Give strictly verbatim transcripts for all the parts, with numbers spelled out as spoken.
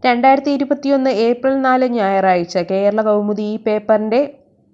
രണ്ടായിരത്തി ഇരുപത്തിയൊന്ന് ഏപ്രിൽ നാല് ഞായറാഴ്ച കേരള കൗമുദി ഈ പേപ്പറിന്റെ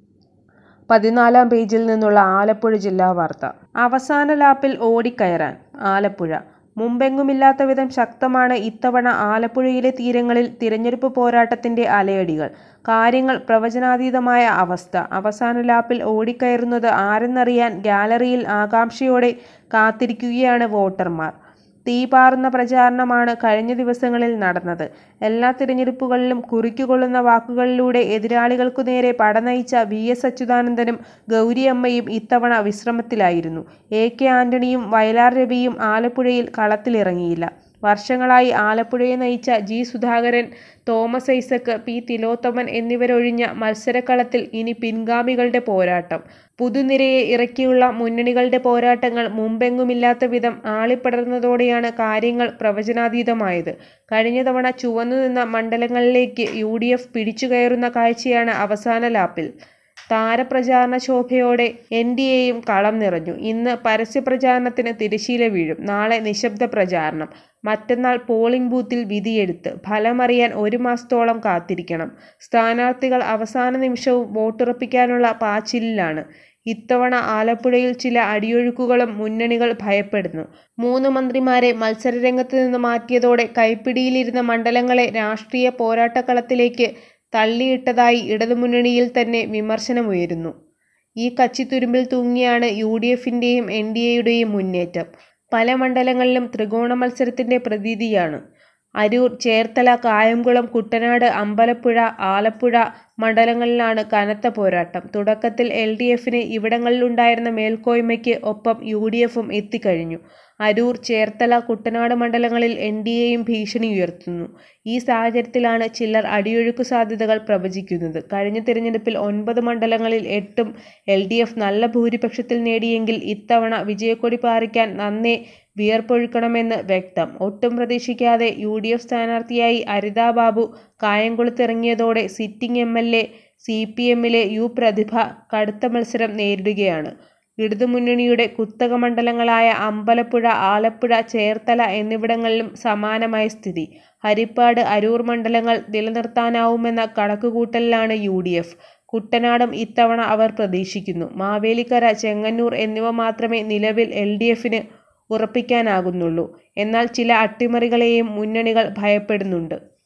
പതിനാലാം പേജിൽ നിന്നുള്ള ആലപ്പുഴ ജില്ലാ വാർത്ത. അവസാന ലാപ്പിൽ ഓടിക്കയറാൻ ആലപ്പുഴ. മുമ്പെങ്ങുമില്ലാത്ത വിധം ശക്തമാണ് ഇത്തവണ ആലപ്പുഴയിലെ തീരങ്ങളിൽ തിരഞ്ഞെടുപ്പ് പോരാട്ടത്തിന്റെ അലയടികൾ. കാര്യങ്ങൾ പ്രവചനാതീതമായ അവസ്ഥ. അവസാന ലാപ്പിൽ ഓടിക്കയറുന്നത് ആരെന്നറിയാൻ ഗ്യാലറിയിൽ ആകാംക്ഷയോടെ കാത്തിരിക്കുകയാണ് വോട്ടർമാർ. തീപാറുന്ന പ്രചാരണമാണ് കഴിഞ്ഞ ദിവസങ്ങളിൽ നടന്നത്. എല്ലാ തിരഞ്ഞെടുപ്പുകളിലും കുറിക്കുകൊള്ളുന്ന വാക്കുകളിലൂടെ എതിരാളികൾക്കു നേരെ പടനയിച്ച വി എസ് അച്യുതാനന്ദനും ഗൗരിയമ്മയും ഇത്തവണ വിശ്രമത്തിലായിരുന്നു. എ കെ ആന്റണിയും വയലാർ രവിയും ആലപ്പുഴയിൽ കളത്തിലിറങ്ങിയില്ല. വർഷങ്ങളായി ആലപ്പുഴയെ നയിച്ച ജി സുധാകരൻ, തോമസ് ഐസക്, പി തിലോത്തമൻ എന്നിവരൊഴിഞ്ഞ മത്സരക്കളത്തിൽ ഇനി പിൻഗാമികളുടെ പോരാട്ടം. പുതുനിരയെ ഇറക്കിയുള്ള മുന്നണികളുടെ പോരാട്ടങ്ങൾ മുമ്പെങ്ങുമില്ലാത്ത വിധം ആളിപ്പടർന്നതോടെയാണ് കാര്യങ്ങൾ പ്രവചനാതീതമായത്. കഴിഞ്ഞ തവണ ചുവന്നുനിന്ന മണ്ഡലങ്ങളിലേക്ക് യു ഡി എഫ് പിടിച്ചുകയറുന്ന കാഴ്ചയാണ് അവസാന ലാപ്പിൽ. താരപ്രചാരണ ശോഭയോടെ എൻ ഡി എയും കളം നിറഞ്ഞു. ഇന്ന് പരസ്യപ്രചാരണത്തിന് തിരശ്ശീല വീഴും. നാളെ നിശബ്ദ പ്രചാരണം. മറ്റന്നാൾ പോളിംഗ് ബൂത്തിൽ വിധിയെഴുത്ത്. ഫലമറിയാൻ ഒരു മാസത്തോളം കാത്തിരിക്കണം. സ്ഥാനാർത്ഥികൾ അവസാന നിമിഷവും വോട്ടുറപ്പിക്കാനുള്ള പാച്ചിലിലാണ്. ഇത്തവണ ആലപ്പുഴയിൽ ചില അടിയൊഴുക്കുകളും മുന്നണികൾ ഭയപ്പെടുന്നു. മൂന്ന് മന്ത്രിമാരെ മത്സരരംഗത്ത് നിന്ന് മാറ്റിയതോടെ കൈപ്പിടിയിലിരുന്ന മണ്ഡലങ്ങളെ രാഷ്ട്രീയ പോരാട്ടക്കളത്തിലേക്ക് തള്ളിയിട്ടതായി ഇടതുമുന്നണിയിൽ തന്നെ വിമർശനമുയരുന്നു. ഈ കച്ചിത്തുരുമ്പിൽ തൂങ്ങിയാണ് യു ഡി എഫിന്റെയും എൻ ഡി എയുടെയും മുന്നേറ്റം. പല മണ്ഡലങ്ങളിലും ത്രികോണ മത്സരത്തിന്റെ പ്രതീതിയാണ്. അരൂർ, ചേർത്തല, കായംകുളം, കുട്ടനാട്, അമ്പലപ്പുഴ, ആലപ്പുഴ മണ്ഡലങ്ങളിലാണ് കനത്ത പോരാട്ടം. തുടക്കത്തിൽ എൽ ഡി എഫിന് ഇവിടങ്ങളിലുണ്ടായിരുന്ന മേൽക്കോയ്മയ്ക്ക് ഒപ്പം യു ഡി എഫും എത്തിക്കഴിഞ്ഞു. അരൂർ, ചേർത്തല, കുട്ടനാട് മണ്ഡലങ്ങളിൽ എൻ ഡി എയും ഭീഷണി ഉയർത്തുന്നു. ഈ സാഹചര്യത്തിലാണ് ചിലർ അടിയൊഴുക്കു സാധ്യതകൾ പ്രവചിക്കുന്നത്. കഴിഞ്ഞ തിരഞ്ഞെടുപ്പിൽ ഒൻപത് മണ്ഡലങ്ങളിൽ എട്ടും എൽ ഡി എഫ് നല്ല ഭൂരിപക്ഷത്തിൽ നേടിയെങ്കിൽ ഇത്തവണ വിജയക്കൊടി പാറിക്കാൻ നന്നേ വിയർപ്പൊഴുക്കണമെന്ന് വ്യക്തം. ഒട്ടും പ്രതീക്ഷിക്കാതെ യു ഡി എഫ് സ്ഥാനാർത്ഥിയായി അരിത ബാബു കായംകുളത്തിറങ്ങിയതോടെ sitting M L A C P എമ്മിലെ യു പ്രതിഭ കടുത്ത മത്സരം നേരിടുകയാണ്. ഇടതുമുന്നണിയുടെ കുത്തക മണ്ഡലങ്ങളായ അമ്പലപ്പുഴ, ആലപ്പുഴ, ചേർത്തല എന്നിവിടങ്ങളിലും സമാനമായ സ്ഥിതി. ഹരിപ്പാട്, അരൂർ മണ്ഡലങ്ങൾ നിലനിർത്താനാവുമെന്ന കണക്കുകൂട്ടലിലാണ് യു ഡി എഫ്. കുട്ടനാടും ഇത്തവണ അവർ പ്രതീക്ഷിക്കുന്നു. മാവേലിക്കര, ചെങ്ങന്നൂർ എന്നിവ മാത്രമേ നിലവിൽ എൽ ഡി എഫിന് ഉറപ്പിക്കാനാകുന്നുള്ളൂ. എന്നാൽ ചില അട്ടിമറികളെയും മുന്നണികൾ ഭയപ്പെടുന്നുണ്ട്.